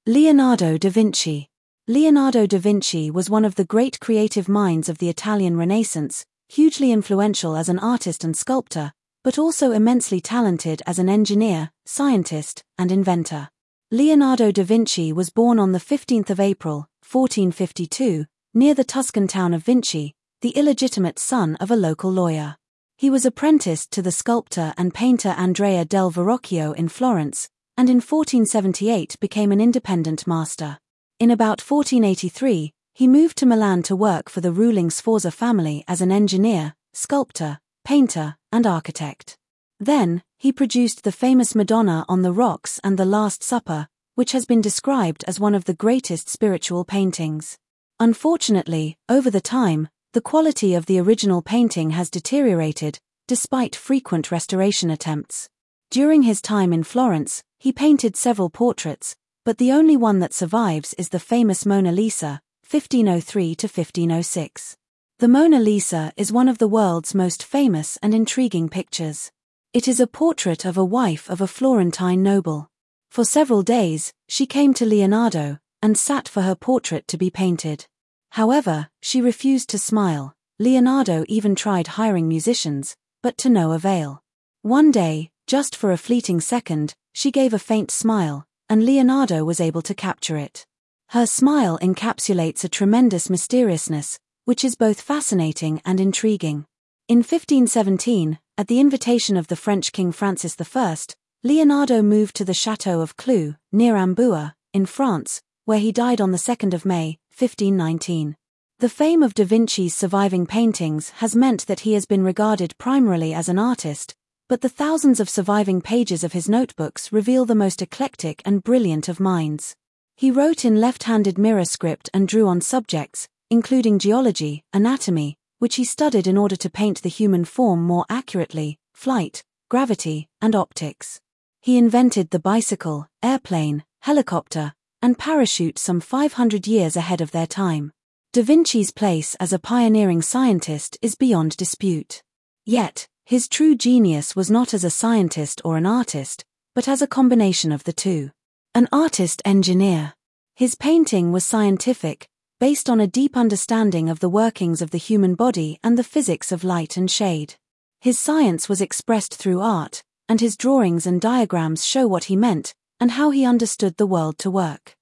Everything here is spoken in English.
Leonardo da Vinci. Leonardo da Vinci was one of the great creative minds of the Italian Renaissance, hugely influential as an artist and sculptor, but also immensely talented as an engineer, scientist, and inventor. Leonardo da Vinci was born on the 15th of April, 1452, near the Tuscan town of Vinci, the illegitimate son of a local lawyer. He was apprenticed to the sculptor and painter Andrea del Verrocchio in Florence, and in 1478 became an independent master. In about 1483, he moved to Milan to work for the ruling Sforza family as an engineer, sculptor, painter, and architect. Then, he produced the famous Madonna on the Rocks and the Last Supper, which has been described as one of the greatest spiritual paintings. Unfortunately, over the time, the quality of the original painting has deteriorated, despite frequent restoration attempts. During his time in Florence, he painted several portraits, but the only one that survives is the famous Mona Lisa, 1503 to 1506. The Mona Lisa is one of the world's most famous and intriguing pictures. It is a portrait of a wife of a Florentine noble. For several days, she came to Leonardo and sat for her portrait to be painted. However, she refused to smile. Leonardo even tried hiring musicians, but to no avail. One day, just for a fleeting second, she gave a faint smile, and Leonardo was able to capture it. Her smile encapsulates a tremendous mysteriousness, which is both fascinating and intriguing. In 1517, at the invitation of the French King Francis I, Leonardo moved to the Château of Clou, near Ambua, in France, where he died on the 2nd of May, 1519. The fame of Da Vinci's surviving paintings has meant that he has been regarded primarily as an artist, but the thousands of surviving pages of his notebooks reveal the most eclectic and brilliant of minds. He wrote in left-handed mirror script and drew on subjects, including geology, anatomy, which he studied in order to paint the human form more accurately, flight, gravity, and optics. He invented the bicycle, airplane, helicopter, and parachute some 500 years ahead of their time. Da Vinci's place as a pioneering scientist is beyond dispute. Yet, his true genius was not as a scientist or an artist, but as a combination of the two. An artist-engineer. His painting was scientific, based on a deep understanding of the workings of the human body and the physics of light and shade. His science was expressed through art, and his drawings and diagrams show what he meant, and how he understood the world to work.